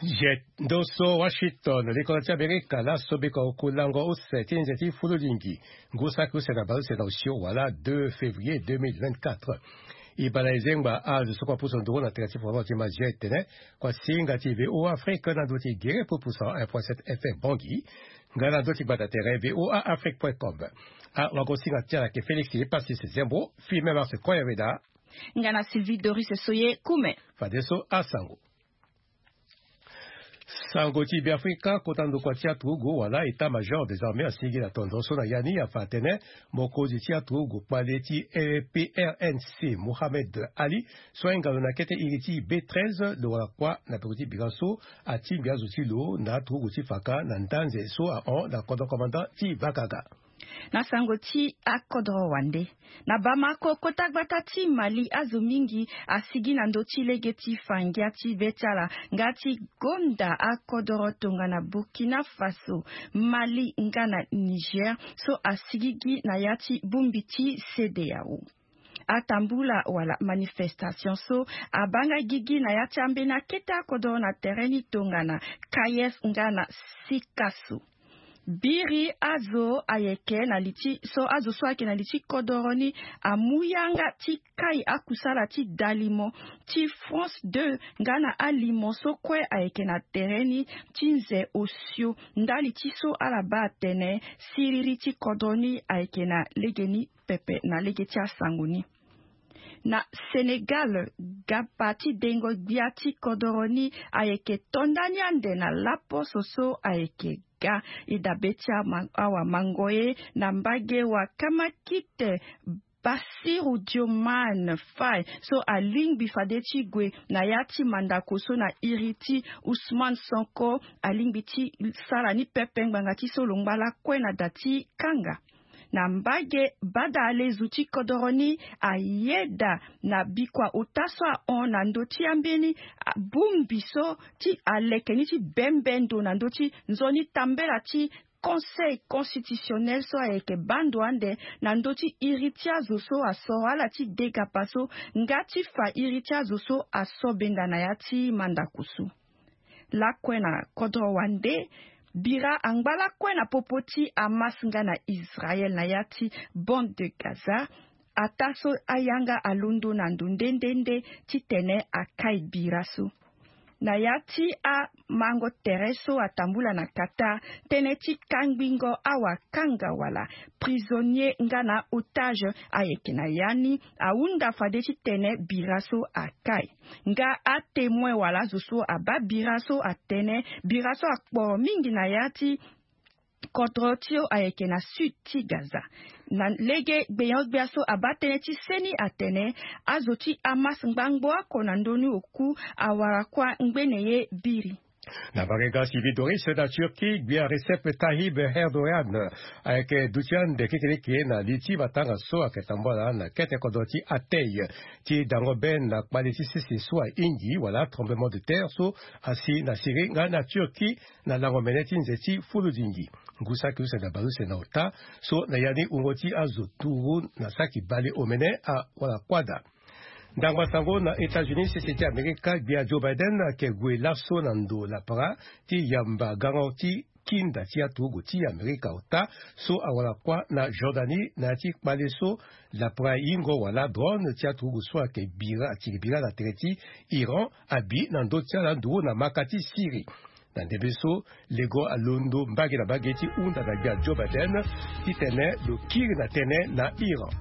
jet doso Washington likolati Amerika la sobeka okulango usetinzeti fuludingi ngusa kusena balsena usio wala 2 février 2024 ibalaizengba azu sokwa puso ndoro na tegatifu wabati ma jet ne kwa singa TV o Afrique na doti gere pupusa 1.7 FM bongi ngana doti batatere VOA Afrique.com a wagosinga tiara ke Félix Lepasi Zembo filme marse koyaveda ngana Sylvie Doris Soye kume fadeso asango Sangoti Biafrika kotando kwa tiatrugo wala état-major des armées asigi la tendance na yani afatene mokozi tiatrugo paleti PRNC Mohamed Ali soinga na kete iriti B13 de wala kwa na petit bigaso ati biazo tilo na trugo tifaka na ndanze so a on na commandant ti Bakaga na sangoti akodro wande na Bamako kotagbata Mali azumingi asigi na ndoti legeti fangiati betala ngati gonda akodro tonga na Burkina Faso Mali ngana Niger so asigigi na yati bumbiti CEDEAO atambula wala manifestation so abanga gigi na yati ambena keta kodro na tereni tonga na Kayes ngana Sikasu Biri azo ayeke na liti so azo so ake na liti kodoroni amuyanga ti kai akusala ti dalimo ti France 2 ngana alimo so kwe ayeke na tereni ti nze osio ndali ti so alaba atene siriri ti kodoni ayeke na legeni pepe na lege ti asangoni na Senegal gapati dengo biati kodoroni ayeke tondani ande na lapo soso ayeke ga idabetia awa mangoe na mbage wa kamakite Basiru Dioman Fai so aling bifadeti gwe na yati mandakoso na iriti Ousmane Sonko aling biti salani pepengangati so longbala kwe na dati kanga na mbage bada alezuti kodoroni ayeda na bikwa otaswa on na ndoti ambeni bumbiso ti alekeni ti bembendo na ndoti nzoni tambela ti Conseil constitutionnel so ayeke bando ande na ndoti iritia zoso aso ala ti dega paso ngati fa iritia zoso aso benga na yati mandakusu lakwe na kodro wande Bira angbala kwe na popoti amasinga na Israel na yati bande de Gaza ataso ayanga alundo na ndundendende titene akai biraso na yati a mango tereso atambula na kata tene ti kangbingo awa kanga wala prisonnier ngana otage ayeke na yani aunda fade ti tene biraso akai nga a témoin wala zoso aba biraso atene biraso akporo mingi na yati kontrotio ayeke na sud ti Gaza na lege gbeyangbyaso abatene ti seni atene azoti amas ngbangbo ako na ndoni oku awara kwa ngbeneye biri na barega Sylvie Doris na Turquie bia Recep Tayyip Erdogan ayeke dutian de kekeleke na liti batanga so ayeke tambola na kete kodoti atei ti dango ben na kpaleti sisi so ingi wala tremblement de terre so asi na Syrie nga na Turquie na lango mene ti nzeti fuludingi ngusa kiuse na baluse na ota so na yani ungoti azo turu na saki bale omene a wala kwada Ndangwa sango na États-Unis société Amerika bia Joe Biden ke gwe laso nando la para ti yamba garanti kinda ti atugo ti Amerika ota so awala kwa na Jordanie na ti kpaleso la para ingo wala drone ti atugo so ke bira la tereti Iran abi nando ti ala nduo na makati Syrie na ndebeso lego alondo mbage na bageti unda na bia Joe Biden ti tene lo kiri na tene na Iran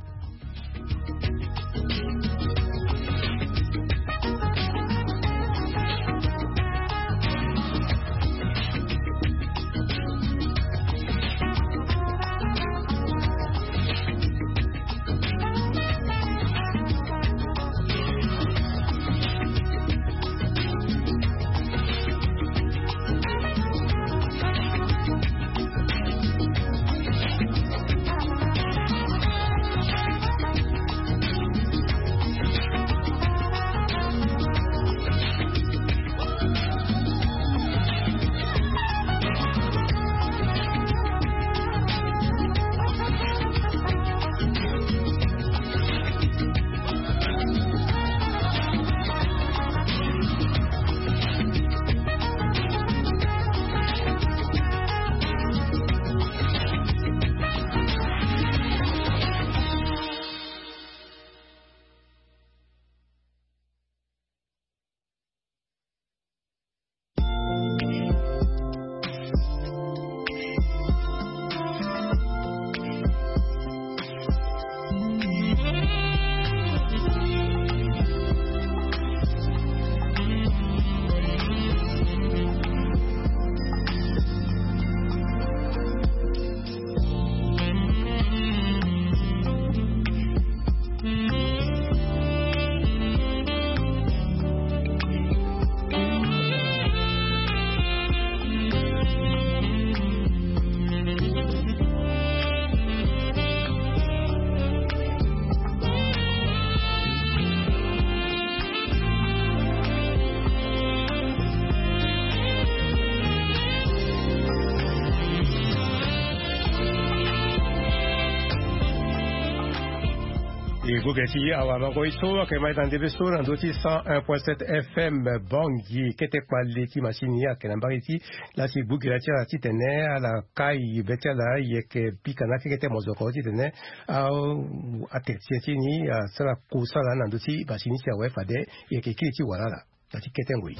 Et Bougati, Awabagoiso, Kemaïdan Debeso, Nandoti 101.7 FM, Bangi, Ketekwaleti, Machinia, Kenambariti, là c'est Bougati, la Titene, à la Kai, Betela, Yek, Pikana, Kete Mozoko, Titene, à Tetietini, à Salakusa, Nandoti, Bachini, Siawefade, Yek, Kiti, voilà, la Tiketengui.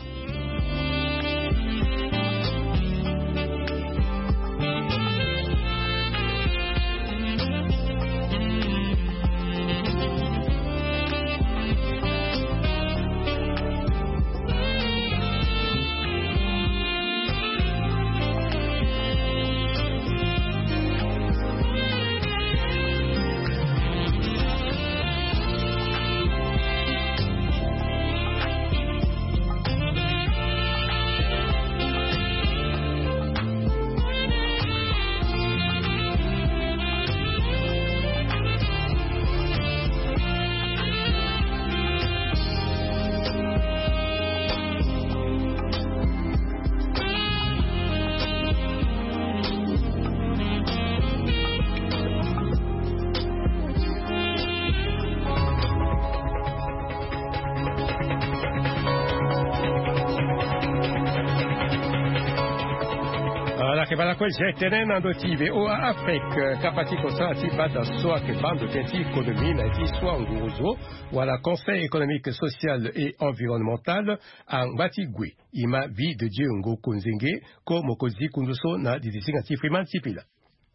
Para quel gettere nandotive o Afrique capacité ça ti bada soit que bande tenti économie na ti soit nguzo wala conseil économique social et environnemental en Batigui ima vie de Dieu ngo kunzinge ko mokozi kunduso na didisinga ti freeman tipila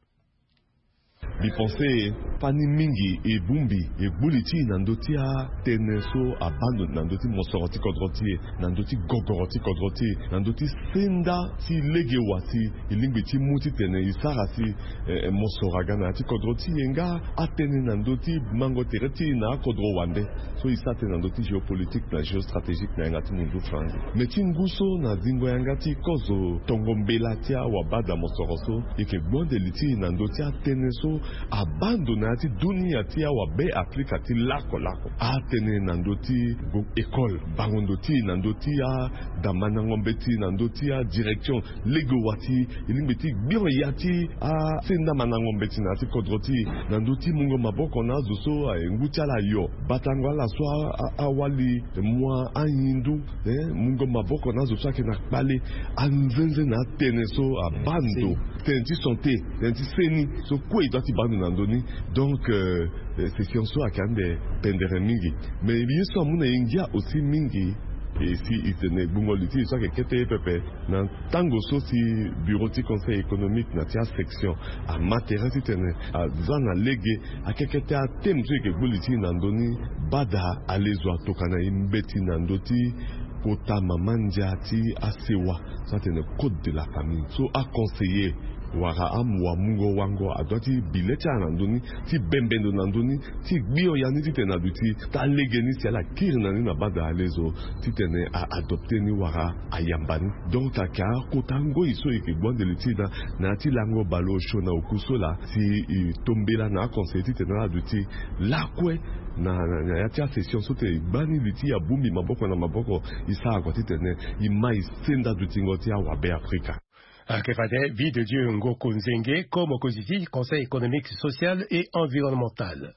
bipense pani mingi e bumbi e buliti nandotia teneso abando nandoti mosoroti kodroti nandoti gogoroti kodroti nandoti senda ti legewati ilingbi muti tene isarasi mosoragana ti kodroti enga atene nandoti mango tereti na kodro wande so isate nandoti géopolitique na géostratégique na ngati mundu France meti nguso na zingo yangati kozo tongombela tia wabada mosoroso ike bonde liti nandoti teneso abandonati dunia tia wabe Afrika ti lako atene nandoti go école bangondoti nandoti a damana ngombeti nandoti a direction legowati ilimbeti bio yati a senda manangombeti nati kodroti nandoti mungo maboko na zuso ngutia la yo batangwa la soa awali moi anyindu mungo maboko na zuso ke na kpale anzenze na teneso abando tenti santé tenti seni so ko idati bando nandoni donc c'est science à quand des pendere mingi mais bien sûr mon india aussi mingi et si il tenait bungoliti ça que kete pepe nan tango so si bureau de conseil économique na tia section a matériel si tenait a zana lege a kekete a temzu ke buliti nandoni bada alezo tokana imbeti nandoti kota mamandiati asewa ça tenait code de la famille so a conseiller wara amwa mungo wango adoti bileti anandoni ti bembendo nandoni ti bio yani ti tenaduti ta legeni si ala kirnani na bada alezo ti tene a adopter ni wara ayambani donc ta ka kotango iso ike bonde litida na ti lango balo shona okusola si tombela na conseil ti tene aduti lakwe na ya tia session sote bani liti ya bumbi maboko na maboko isa akwati tene imai senda dutingo ti awabe Afrika Kefade, vie de Dieu Ngoko Nzenge, comme Conseil économique, social et environnemental.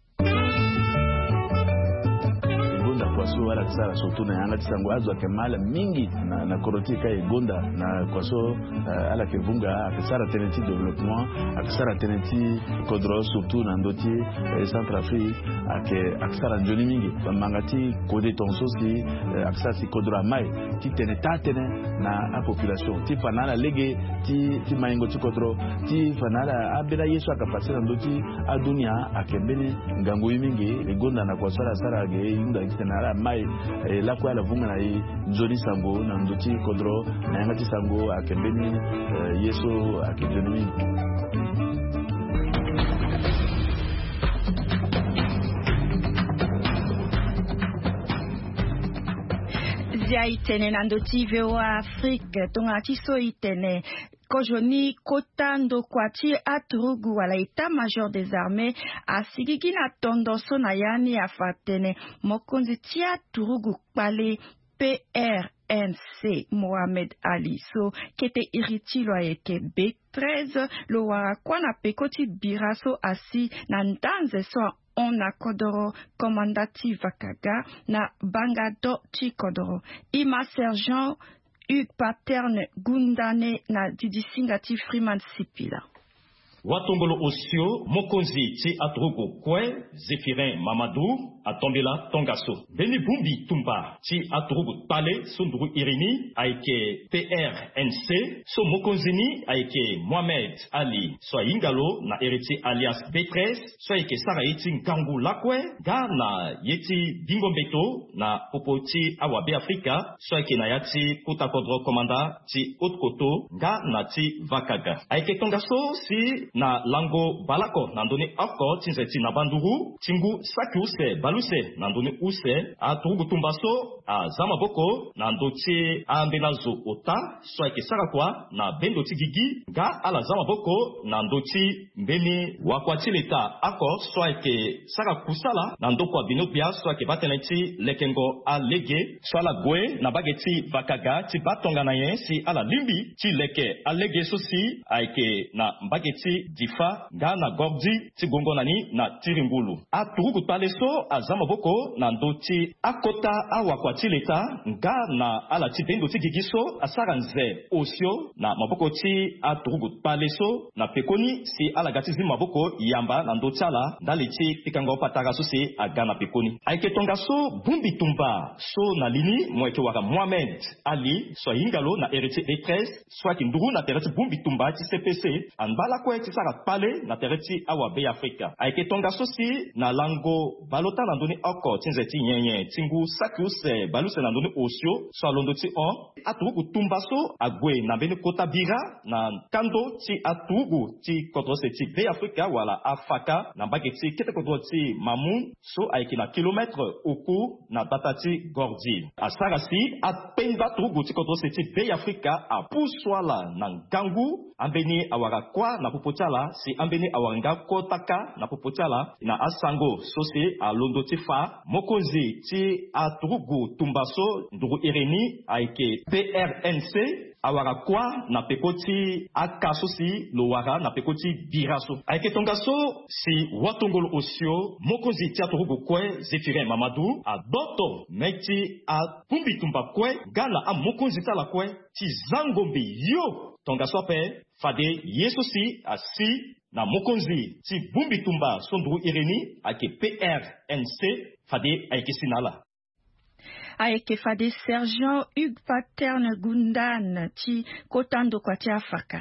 kwaso ala tsara soto na yanga tsango azwa kemala mingi na korotika egonda na kwaso ala kevunga akisara teneti development akisara teneti kodro surtout na ndoti Centrafrique akisara njoni mingi mangati kode tonso si akisara si kodro mai ti tene na population ti fanala lege ti maingo ti kodro ti fanala abela yesu akapasira ndoti adunia akembele ngango mingi egonda na kwaso ala sara ge yunda kitena mai la kwa la vunga na nzoni sango na ndoti kodro na yangati sango akembeni yeso akejoni zia itene na ndoti vewa Afrique tonga tiso itene Kojoni Kotando Kwati Aturugu wala état-major des armées a sigigi na tondoso na yani afatene mokonzi tia Turugu Pale PRNC Mohamed Ali so kete iritilo ayeke B13 lo warakwa na pekoti biraso asi na ndanze so ona kodoro komandati vakaga na bangado chikodoro ima sergent Hugues Paterne Gundane na didisingati Freeman Sipila. Watongolo Osio, Mokonzi, Ti Atrugo Kwe, Zéphirin Mamadou, Atombela Tongaso. Beni Bumbi Tumba, Ti Atrugo Tale, Sundru Irini, Aike PRNC, So Mokonzini, Aike Mohamed Ali, Soit Ingalo, na héritier alias B13, Soit Aike Saraiti Ngangu Lakwe, Gana Yeti Bingombeto, na Popoti Awabe Afrika, Soit Aike Nayati Kotakodro Komanda, Ti Otkoto, Gana Ti Vakaga. Aike Tongaso, si na lango balako nandoni afko tinzeti na banduru tingu sakiuse baluse nandoni use aturugu tumbaso a zamaboko nandoti ambenazo ota soike sarakwa na bendoti gigi ga ala zamaboko nandoti mbeni wakwati leta ako soike sarakusala nandokwa binopia soike bateneti lekengo alege swala gwe na bageti vakaga ti batonga na yensi ala limbi ti leke alege sosi aike na mbageti difa ngana gordi tigongo nani na tiringulu aturugu taleso azamaboko na ndoti akota awakwati leta ngana ala tibendo tigigiso asaranze osio na maboko ti aturugu taleso na pekoni si ala gatizi maboko yamba na ndoti ala ndaliti pikango patara sosi agana pekoni aiketonga so bumbi tumba so na lini mweke waka Mohamed Ali so ingalo na héritier B13 so kinduru na tereti bumbi tumba ti CPC anbala kwe ti sara pale na tereti Awabe Afrika aiketonga sosi na lango balota na ndoni oko tinzeti nyenye tingu sakiuse baluse na ndoni osio so alondo ti on atugu tumbaso agwe na beni kota bira na kando ti atugu ti kodrose ti be Afrika wala afaka na bageti kete kodro ti mamun so aiki na kilometre oku na batati gordi asarasi apenda tugu ti kodrose ti be Afrika apuswala na ngangu ambeni awara kwa na popotala si ambeni awanga kotaka na popotala na asango sosi alondo ti fa mokonzi ti atugu tumbaso nduru ireni aike PRNC awara kwa na pekoti akasosi lowara na pekoti biraso aike tongaso si watongolo osio mokonzi ti atugu kwe Zéphirin Mamadou adoto meti a pumbi tumba kwe gana a mokonzi tala kwe ti zangombi yo tongaso pe fade yesosi asi na mokonzi ti bumbi tumba sondru ireni ake PRNC fade aike sinala aike fade sergent Hugues Paterne Gundane ti kotando kwa ti afaka.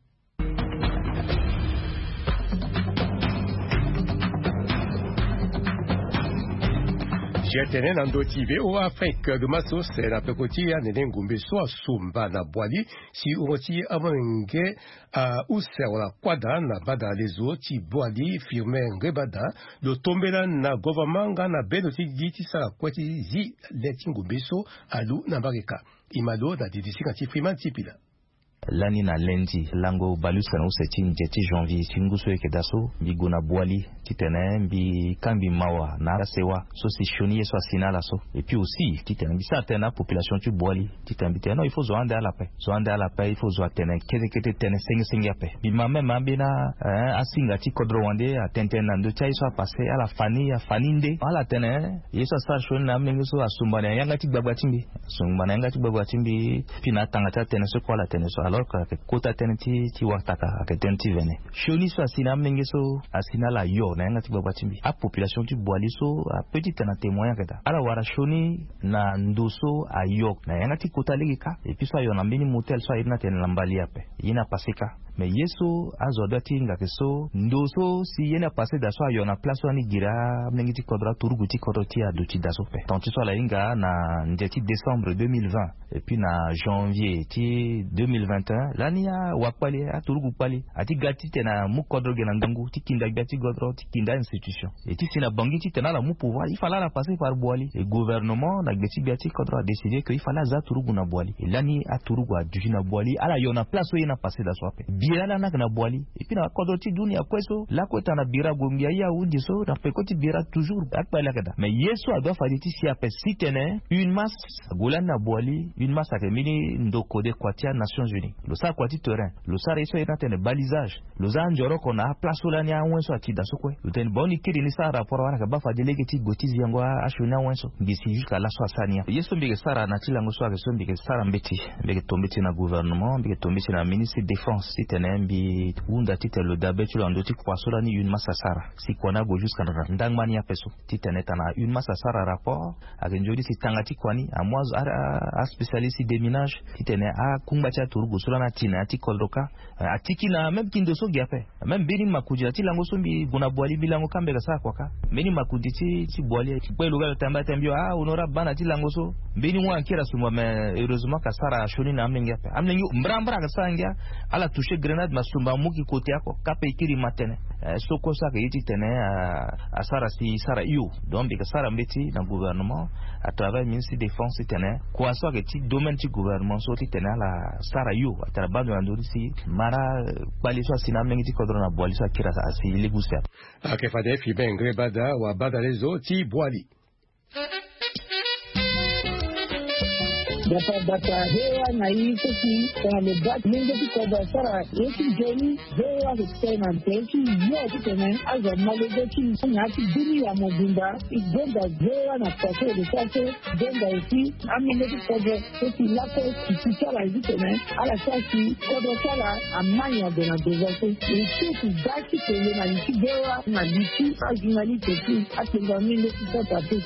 Jetene na ndoti o Afrique de masos na pekoti ya nene ngumbe so sumba na bwali si uroti amenge use wala kwada na bada lezo ti bwali firme ngebada do tombela na government na benoti giti sala kwati zi leti ngumbe so alu na bareka imalo da didisika ti Freeman Sipila. Lani na lendi lango balusa na useti njeti janvier singuso yake daso bigona bwali titene mbi kambi mawa na rasewa so si shoni yeso asinala so et puis aussi titene bi certaine population tu bwali titene biteno il faut zo ande ala paix il faut zo atene kete tene sengi ape bi mame mambina asinga ti kodro wande atenten na ndo chai so passer ala fani ya faninde ala tene yeso sa shoni na mnengo so asumbana yanga ti gbagbatimbi pina tangata tene so kwa la tene so alors que kota tenenti ti wataka ke tenenti vene shoni so asina mnenge so asina la yo na ngati babatimbi a population tu boali so a petit na témoin keda ala wara shoni na ndoso a yo na ngati kota legika et puis so yo na mbini motel so ina ten lambali ape ina pasika mais yeso azodati ngake so ndoso si yena passer da so yo na place wani gira mnenge ti kodra turugu ti kodoti aduti daso pe tant so la inga na ndeti décembre 2020 et puis na janvier ti 2021 lani ya wapali aturugu pali ati gati tena mu kodro gena ngangu ti kinda gati godro ti kinda institution et ti sina bangi ti tena la mu pouvoir il fallait la passer par boali et gouvernement na gati gati kodro a décidé que il fallait za turugu na boali et lani aturugu a duji na boali ala yo na place yena passer da soape bira la na boali et puis na kodro ti dunia kweso la kweta na bira gongia ya undi so na pekoti bira toujours akpala kada mais yeso a doit faire ti si ape si tene une masse golan na boali une masse a mini ndoko de kwatia Nations Unies lo sa kwati terrain lo sa reso ina tene balisage lo za njoro kona place la nya wenso ati dasokwe lo ten boni kiri ni sa rapport wana ka ba fa delege ti gotizi yango a shona wenso ngisi jusqu'à la soasania yeso mbige sara na tilango so ke so mbige sara mbeti mbige tombeti na gouvernement mbige tombeti na ministre défense ti tene mbi unda ti le dabetu la ndoti kwa sola ni une massa sara si kona go jusqu'à ndang mania peso ti tene tana une massa sara rapport a njodi si tangati kwani a moi a spécialiste des minages ti tene a kumba cha turgo sola na tina ti koldoka atiki na même kindo so giape même beni makuji ti lango so mbi bona boali bilango kambe ka sa kwaka beni makuji ti boali pe lugal tamba tambio honora bana ti lango so beni wa kira suma mais heureusement ka sara shoni na amnenga pe amnengi mbrambra ka sanga ala toucher grenade masumba muki kote yako kape ikiri matene soko sa ka yiti tene a sara si sara yo donc be ka sara mbeti na gouvernement à travers ministre défense tene kwa so ka ti domaine ti gouvernement so ti tene la sara yo à travers bandori si mara bali so sinamnengi ti kodro na boali so kira sa si legusia akefade fi bengre bada wa bada lezo ti boali Data hewa na hizo ki wale bat mingi kwa sara yeki jeni hewa kutena nteki yote tena aza malego ki nyati dini ya mobimba igonda hewa na kwaso de kwaso gonga usi amenge kwa yeki lako kisala hizo tena ala sasi kwa sala amanya de na dezaso usiku daki tele na nchi hewa na liki ajinali teki atenga mingi kwa tatu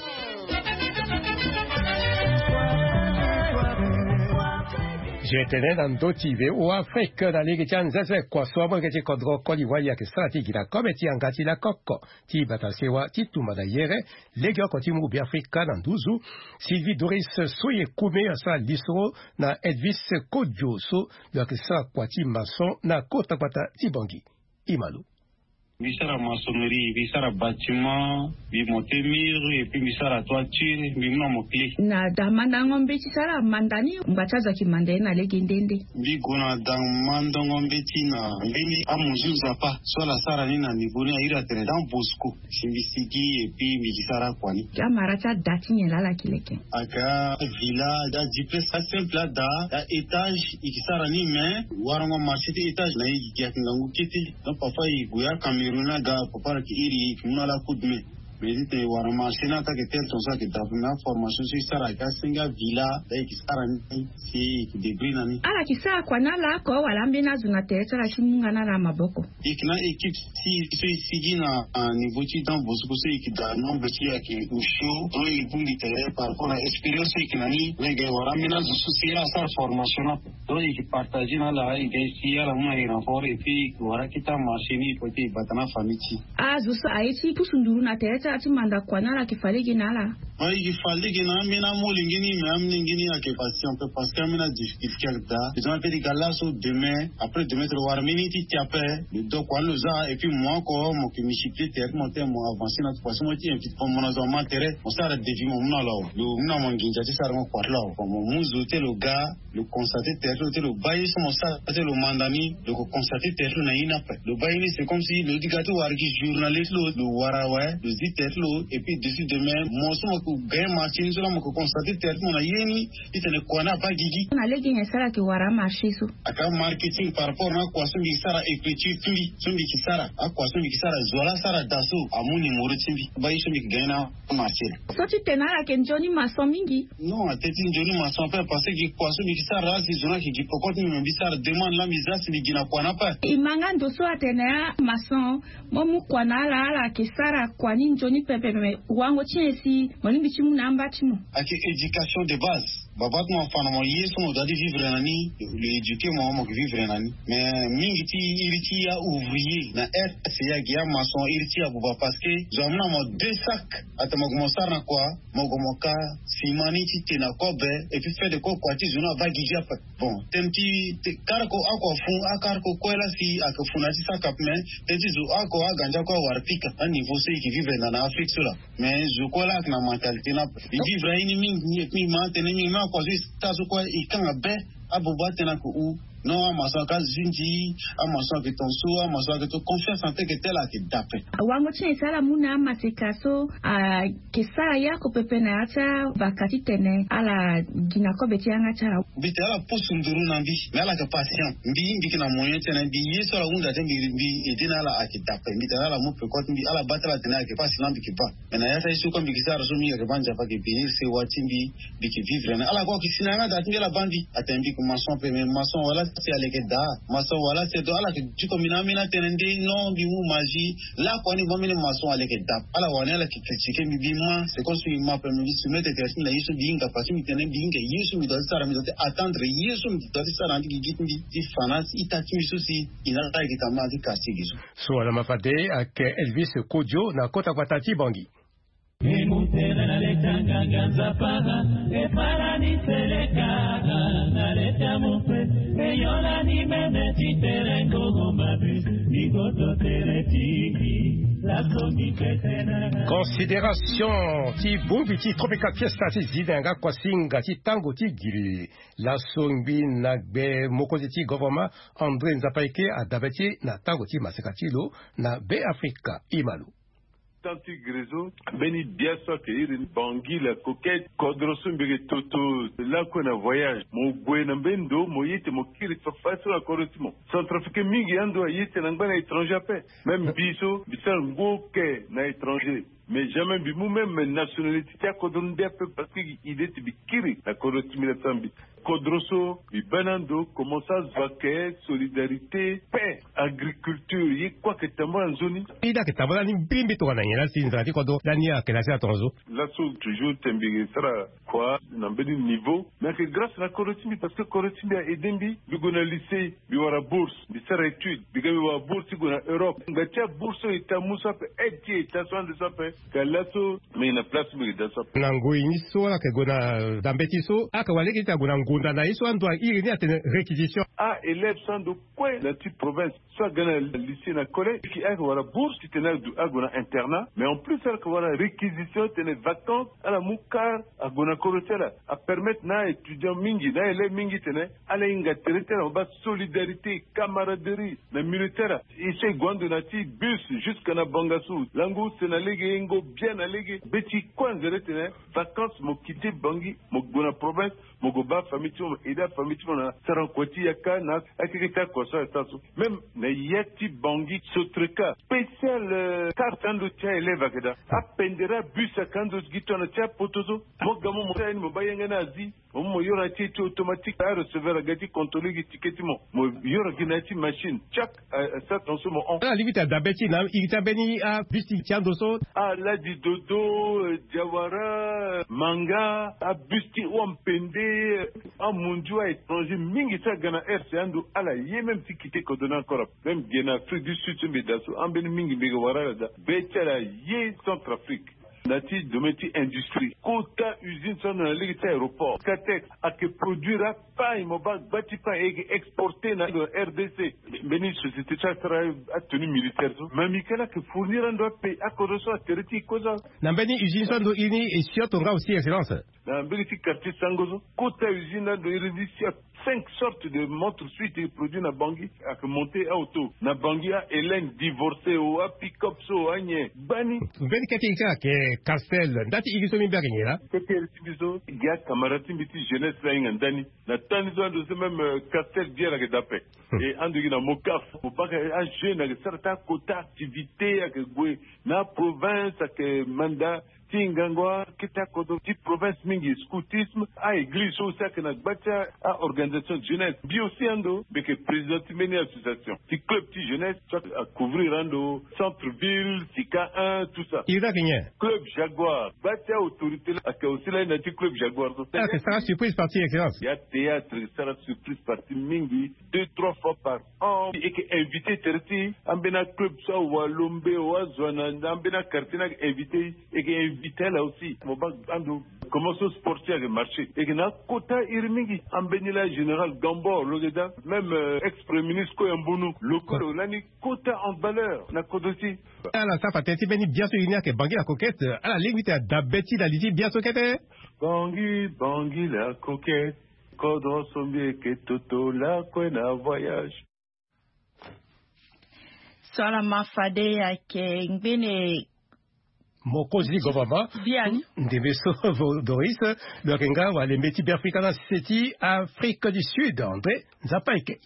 J'étais dans d'autres ou Afrique dans les gens quoi soit moi que j'ai condro Côte d'Ivoire que stratégie la comme ti angati la coco ti batasewa ti tumada yere les gars continue bien Afrique dans 12 Sylvie Doris soye koumé à sa lisro na Edvis Kodjo so donc ça quoi ti maçon na kota pata ti bangi Imalu Misara maçonnerie, misara bâtiment, bi monter mur et puis misara toiture, bi mna mokle. Na damanda ngombe ti sala mandani mbachaza ki mande na legendende. Bi gona damanda ngombe ti na mbeni amuzuza pa so la sara ni na nivoni ira tere dans Bosco. Simbisigi et puis misara kwani. Kamara cha dati nyela la kileke. Aka villa da diples simple da étage ikisara ni mais warango marché étage na yikiakingangu kiti. Donc parfois iguya Cameroun ga papa ki iri kuna la kudme medite warama sina ta ke tel tonsa ke dafna formation si sara ka singa villa dai ki sara ni si ki degree nani ala ki sa kwa na la ko wala mbina zuna tete la shimunga na la maboko ikna équipe si gina niveau ti dans Bosco si ki da nombre si ki usho to i bundi tere par rapport à expérience ki nani lege waramina zu si la sa formation to i ki partager na la i si ala mo i renfort et puis wara kita machine poti batana famille zu sa aiti pusunduru na tete ati manda kwa na la kifaligi na la oui il fallait que na mina mo lingini mais am lingini a que patient peu parce que mina difficulté da ils ont fait des galas demain après demain le war minute ti après le do kwa loza et puis moi ko mo ki multiplier terre monter mo avancer notre poisson mo ti un petit peu mon azoma terre on s'arrête de vivre mon là le mina mo nginja ti sar mo kwa là mo muzo te le gars le constater terre te le bail mo ça te le mandani le constater terre na ina pe le bail c'est comme si le digato wargi journaliste le warawa le ziter et puis dessus demain mo so gain machine so la mo constater terre mo na yeni itene kona ba gigi na legi sara ki wara marché so aka marketing par rapport na kwa so mi sara écriture fili so mi kisara akwa so mi kisara zola sara daso amuni moro timbi ba yi so mi gaina marché so ti tenara ke njoni maso mingi non ateti njoni maso pa parce que kwa so mi kisara si zona ki pokoti mi bisara demande la misasi mi gina kwa na pa imanga ndo so atena maso mo mu kwa na la kisara kwa ni njoni pepe wango chinesi molimbi chimu namba chimu ake éducation de base babat mo fana mo yeso mo dadi vivre nani le éduquer mo vivre nani mais mingi ti iriti ya ouvrier na RC ya gia maçon iriti ya buba parce que zamna mo deux sacs atamo mo sarna kwa mo gomoka simani ti tena kobe et puis fait de quoi ti zona va gija bon temti karko akwa fun akarko kwela si akafuna ti sakap mais tenti zo ako aganja kwa warpika a niveau c'est qui vivre dans Afrique cela mais je crois là que la mentalité là vivre ini mingi mi ma tene mi ma kwa juste tazo kwa ikanga be abuba tena ko non maso ka zinji amaso ke tonso amaso ke to confiance en que tela ke dape wango chine sala muna matekaso kesa ya ko pepe na acha bakati tene ala gina ko beti anga cha bita ala posunduru na bi mais ala ka patient mbi kina moyen tene bi yeso la unda tembi bi edina ala ake dape bita ala mo pe ko mbi ala batala tene ke pas lambi ke pa mais na yata isu ko mbi kisara so mi ke banja pa ke bi se watimbi bi ke vivre na ala ko kisina na da tinga la bandi atembi ko maçon pe mais maçon wala c'est ale ke da maçon wala c'est do ala ke jiko mina tene ndi non bi mu magie la ko ni bomene maçon ale ke da ala wane ala ke critique mbi bi ma c'est comme si ma pe mbi soumettre que la yesu bi inga pasi mi tene bi inga yesu mi do sara mi do attendre yesu mi do sara ndi git mbi di fanas itati mi susi inata ke tamadi kasigi so ala mafade ak Elvis Kodjo na kota patati bangi Emutera na letanga ganza paga para ni seleka na leta mupe yola ni meme titerengo gombabu ni goto teretiki la komiketena considération ti bubiti tropical fiesta ti zidanga kwasinga ti tango ti giri la songbi nagbe mokoziti government André Nzapaike adabeti na tango ti masekatilo na be Afrika imalu Tanti Grezo, Beni Biaso Keiri, Bangui, la coquette, Kodrosun Toto, là qu'on a voyage, mon Buena Bendo, Moyete, Mokiri, Fafaso, la Corotimo. Centrafrique Mingi, Ando, Yete, Nangba, étranger à paix. Même Biso, Bissal Ngoke, na étranger. Mais jamais bimou même nationalité à Kodron d'Ape parce qu'il était Bikiri, la Corotimi la Tambi. Kodroso, Bibanando, comment ça se va solidarité, paix, agriculture, y quoi que t'as en zone. Il a que t'as volé une bimbi toi n'a rien si n'as pas d'eau d'année que la c'est à ton zoo. Là toujours t'embiguer sera quoi n'en bel niveau mais que grâce à la Corotimi parce que Corotimi a aidé bi bigona lycée biwara bourse bi sera étude bigawa bourse bigona Europe ngatia bourse ita musa pe eti ita soin de ça pe kalaso mais na place mi da ça nango iniso la que gona dambetiso aka wale kita gona ngunda na iso andwa iri ni atene réquisition élève sans de quoi la petite province soit gana lycée na collège qui a wala bourse qui tenait du agona internat mais en plus ça que wala réquisition tenait vacances à la mukar agona korotela à permettre na étudiant mingi na élève mingi tenait ala inga terretera on bas solidarité camaraderie na militaire ici gwando na ti bus jusqu'à na bangasu langu senalege ngo bien alege beti kwanzere tenait vacances mo quitter bangi mo gona province mo go ba famille mo ida famille na sarankwati yaka na akikita kosa tasu même na yeti bangi sotreka spécial carte ando tia élève akeda apendera bus akando gitona tia potozo mo gamo mo tani mo bayenga na zi mo yora ti automatique à recevoir gati contrôler gi ticket mo yora ginati machine chaque ça tonso mo on la limite d'abeti na il beni a busti tiando so la di dodo jawara manga a busti wampende a munjua étranger mingi sa gana RC ando ala ye même si quitter ko dona encore même bien Afrique du Sud me daso ambeni mingi mbega wara da betala ye Centrafrique nati dometi industrie kota usine son na ligue aéroport Catex a que produira pas imobak bati pas et exporter na RDC beni société chatra a tenue militaire mais kala que fournir un doit payer à cause de territoire cosa na beni usine son do ini et surtout nga aussi excellence na beni quartier Sangozo kota usine do irisiya 5 sortes de montres suite et produits na Bangui a que monter à auto na Bangui a Hélène divorcée ou a pick-up so anye bani beni katika ke Castel ndati igiso mi bagni là c'était biso gars camarade miti jeunesse là ngandani na tani zo ndo même Castel bien la dape et andu na mokaf pour pas un jeune avec certains quota activité avec gwe na province avec mandat Tingangwa kita kodo ti province mingi scoutisme a église aussi que na bacha a organisation jeunesse bi aussi ando be que président meni association ti club ti jeunesse à couvrir ando centre ville Sika 1 tout ça il va gagner club Jaguar bacha autorité a que aussi là na ti club Jaguar c'est ça surprise partie excellence il y a théâtre ça surprise partie mingi 2-3 fois par an et que invité terti ambena club so walombe wazwana ambena quartier invité et que invité là aussi comment ce sportif a marché et que na kota irmingi ambenila général Gambo logeda même ex-premier ministre Koyambunu local lani kota en valeur na kodosi ala ça patenti beni bien sûr il n'y a que Bangui la coquette à la limite d'abeti la liti bien sûr que Bangui la coquette Kodro Sombie ke toto la kwena voyage. Swala mafade yake ngene Mokozi Gobaba, Ndebeso Doris, le Renga, ou les métiers africains, c'est Afrique du Sud, André Zapaike.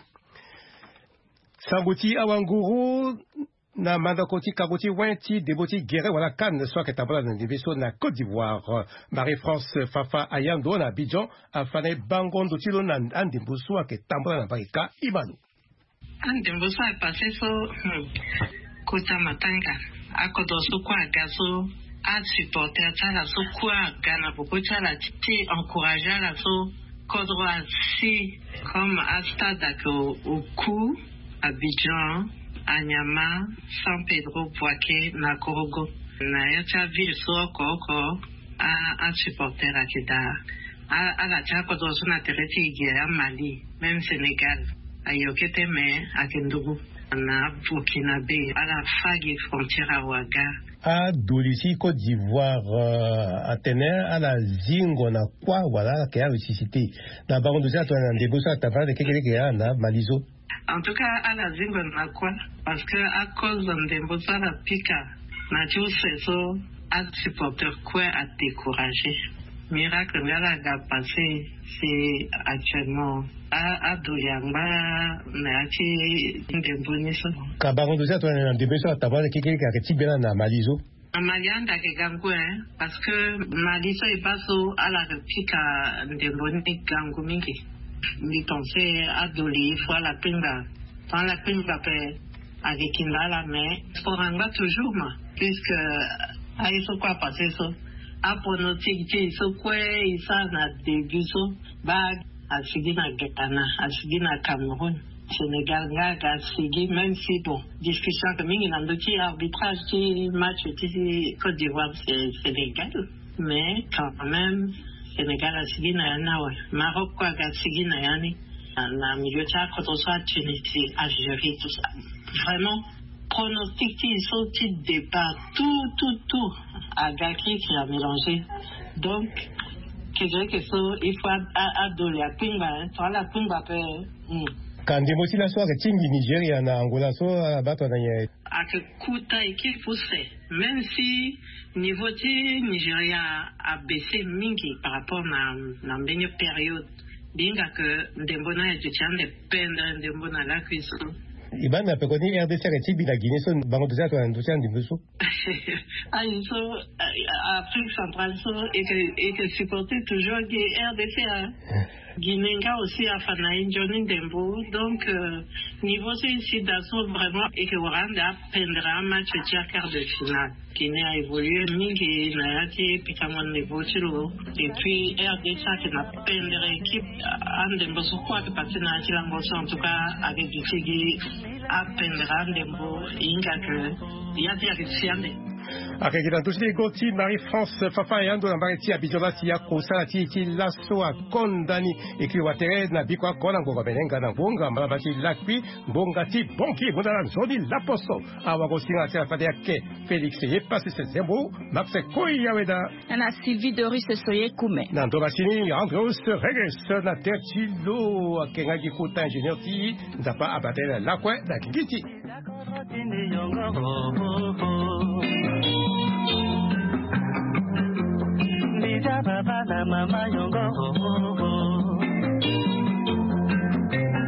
Sambouti Awanguru, na Mandakoti Kaboti Wenti, Deboti Guerre, wala Cannes, soit que Tabla Ndebeso na Côte d'Ivoire, Marie-France Fafa Ayando, na Abidjan, Afane Bangondo Tilo, na Andemboso, que Tabla na Barika, Ibanu. Andemboso est passé sur Kota Matanga. Akodoso kwa gaso a supporter la so kwa gana beaucoup la ti encourager la so kodro si comme à stade au coup Abidjan Anyama San Pedro Boaké na Korogo na yacha ville so koko a supporter akida a la cha kodoso na tereti guerre Mali même Sénégal ayokete me akendugu na Burkinabe à la fague frontière à Ouaga. À Dolici, Côte d'Ivoire, à Ténère, à la Zingo, na quoi, voilà, qui a ressuscité. Dans Baron de Zat, on a des besoins à de quelqu'un qui a na Malizo. En tout cas, à la Zingo, na quoi, parce que à cause d'un besoin à Pika, na tu sais ça, à supporter quoi à décourager. Miracle, là, la passé, c'est actuellement à Doyamba, Nachi, Ndemboniso. Kabaron de Zat, on a des besoins à quelqu'un qui a Tibela na Malizo. En Malian, parce que Malizo est pas à la réplique à Ndemboni Gangumingi. Mais pensez à Doli, il faut la pinga. Dans la pinga, avec une la main, pour en bas toujours, puisque, il faut quoi passer ça. Aponotique so kwe isa na debiso bag asigi na Ghana asigi na Cameroun Sénégal nga asigi même si bon discussion que mingi na ndoti arbitrage qui match qui Côte d'Ivoire c'est Sénégal mais quand même Sénégal asigi na yana wa Maroc kwa asigi na yani na milieu cha koto soit Tunisie Algérie tout ça vraiment pronostic ils sont petit débat tout à Gaki qui a mélangé donc que il faut adorer la pimba toi la pimba peut quand des mots la soirée tingi Nigeria na Angola so battre na ye à que kuta équipe poussée même si niveau du Nigeria a baissé mingi par rapport na dernière période bien que ndembona ya tuchande penda ndembona la cuisson Iban a pekoni RDC retibi la Guinée son bango de ça toi ndouci ndimbuso ah ils sont Afrique centrale et que supporter toujours que RDC Guinée aussi à Fanaïn Johnny Dembo donc niveau c'est d'assaut vraiment et que Rwanda prendra un match de quart de finale Guinée a évolué mingi na yati pikamon niveau chilo et puis RDC qui n'a prendre équipe en Dembo so quoi que passer na chilango en tout cas avec du tigi a prendra Dembo inga que yati akisiande akekita ntusili goti Marie-France Fafa yando na bareti Abidjan ti ya kosala ti laso a kondani ekili watere na biko akona ngoko benenga na bonga malabati lakwi bonga ti bonki mondala nzodi laposo awa kosinga ti afade yake Félix ye passe ce zembo Max Koya weda na Sylvie Doris Soye Kume na ndo basini Andrews Regis na tertilo akenga ki kota ingénieur ti nzapa abatela lakwe na kingiti Baba na mama yongo